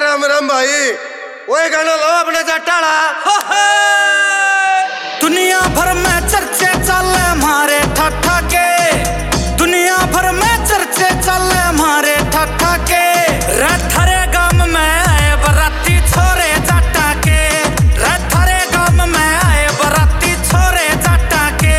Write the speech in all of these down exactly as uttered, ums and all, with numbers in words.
राम राम भाई, वही गाना लो अपने जटाला। दुनिया भर में चर्चे चले हमारे ठाठा के, दुनिया भर में चर्चे चले हमारे ठाठा के। रथरे गांव में आए बराती छोरे जाटा के, रथरे गांव में आए बराती छोरे जाटा के।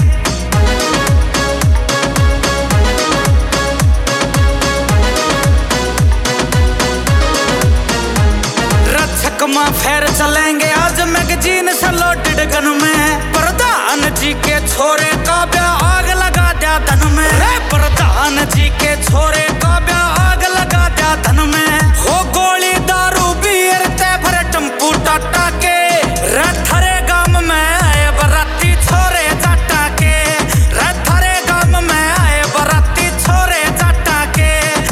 रक्षक में फेर चलेंगे आज मैगजीन से लोडेड गन में। प्रधान जी के छोरे का ब्याह आग लगा दिया धन में, प्रधान जी के छोरे का ब्याह आग लगा दिया धन में। हो गोली दारू बियर ते भरे टम्पू टाटा के, रथरे गांव में आए बराती छोरे जाटा के, रथरे गांव में आए बराती छोरे जाटा के।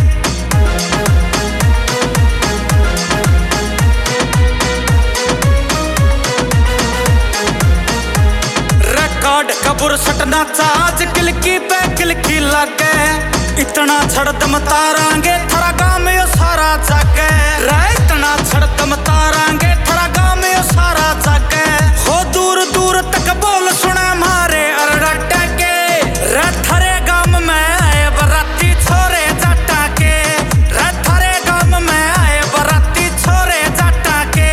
रिकॉर्ड कबूर सटना आज किलकी पे किलकी लगे, इतना छड़दम तारांगे थरा गांव में यो सारा जागे। रे इतना छड़दम तारांगे थरा गांव में यो सारा जागे। हो दूर दूर तक बोल सुने हमारे अरडा के, रथरे गांव में आए बराती छोरे जाटा के, रथरे गांव में आए बराती छोरे जाटा के।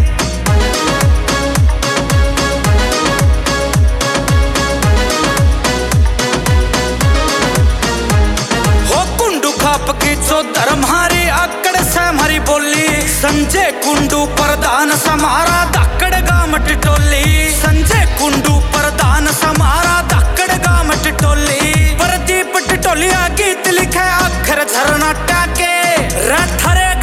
की जो धर्म हमारी आकड़ से हमारी बोली, संजय कुंडू प्रधान समारा धाकड़ गांव टिटोली, संजय कुंडू प्रधान समारा धाकड़ गांव टिटोली। प्रदीप टिटोलिया गीत लिखे अक्षर झरना टाके, रथरे